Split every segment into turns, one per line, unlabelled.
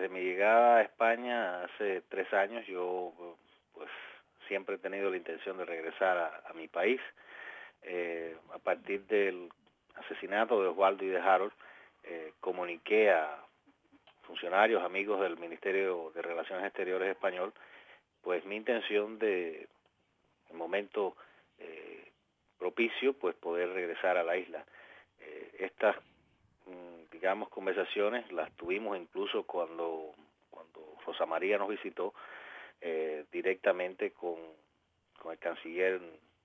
desde mi llegada a España hace 3 años, yo pues siempre he tenido la intención de regresar a mi país. A partir del asesinato de Oswaldo y de Harold, comuniqué a funcionarios, amigos del Ministerio de Relaciones Exteriores español, pues mi intención de, en momento propicio, pues poder regresar a la isla. Estas, digamos, conversaciones las tuvimos incluso cuando Rosa María nos visitó directamente con el canciller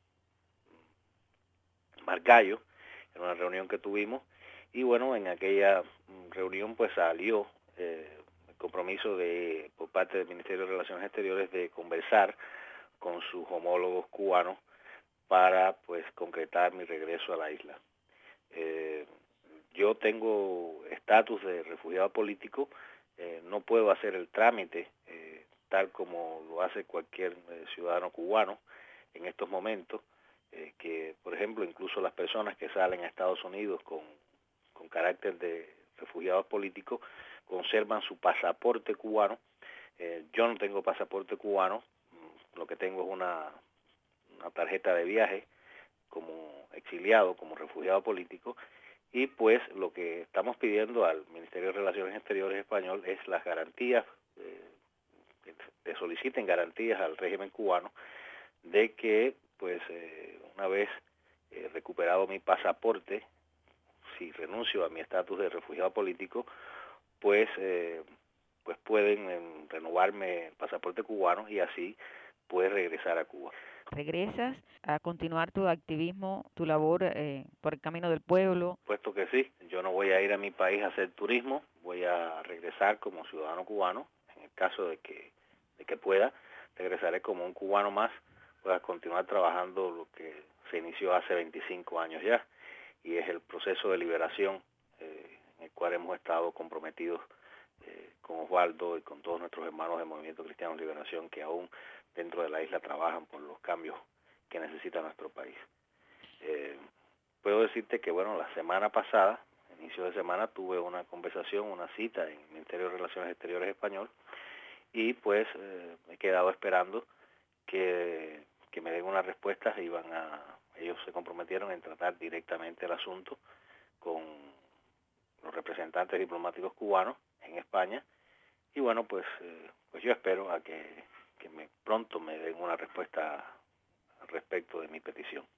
Margallo, en una reunión que tuvimos, y bueno, en aquella reunión pues salió el compromiso por parte del Ministerio de Relaciones Exteriores de conversar con sus homólogos cubanos para pues concretar mi regreso a la isla. Yo tengo estatus de refugiado político, no puedo hacer el trámite tal como lo hace cualquier ciudadano cubano en estos momentos, que por ejemplo incluso las personas que salen a Estados Unidos con carácter de refugiados políticos conservan su pasaporte cubano. Yo no tengo pasaporte cubano, lo que tengo es una tarjeta de viaje como exiliado, como refugiado político, y pues lo que estamos pidiendo al Ministerio de Relaciones Exteriores español es las garantías, que le soliciten garantías al régimen cubano de que pues una vez recuperado mi pasaporte, si renuncio a mi estatus de refugiado político, pues pueden renovarme el pasaporte cubano y así puedes regresar a Cuba.
¿Regresas a continuar tu activismo, tu labor por el camino del pueblo?
Puesto que sí, yo no voy a ir a mi país a hacer turismo, voy a regresar como ciudadano cubano, en el caso de que pueda, regresaré como un cubano más, para continuar trabajando lo que se inició hace 25 años ya, y es el proceso de liberación en el cual hemos estado comprometidos con Oswaldo y con todos nuestros hermanos del Movimiento Cristiano de Liberación que aún dentro de la isla trabajan por los cambios que necesita nuestro país. Puedo decirte que, bueno, la semana pasada, inicio de semana, tuve una conversación, una cita en el Ministerio de Relaciones Exteriores español y pues me he quedado esperando que me den una respuesta. Ellos se comprometieron en tratar directamente el asunto con los representantes diplomáticos cubanos en España y bueno, pues yo espero a que pronto me den una respuesta al respecto de mi petición.